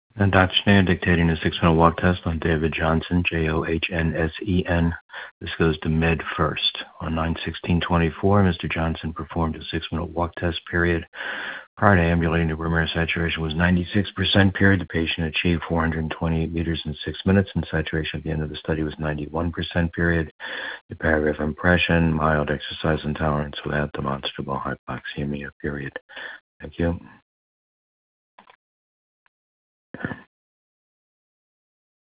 And Dr. Schneider dictating the 6-minute walk test on David Johnson, Johnsen. This goes to mid first. On 9/16/24, Mr. Johnson performed a 6-minute walk test period. Prior to ambulating, the room air saturation was 96% period. The patient achieved 428 meters in 6 minutes, and saturation at the end of the study was 91% period. The paragraph impression, mild exercise intolerance without demonstrable hypoxemia period. Thank you.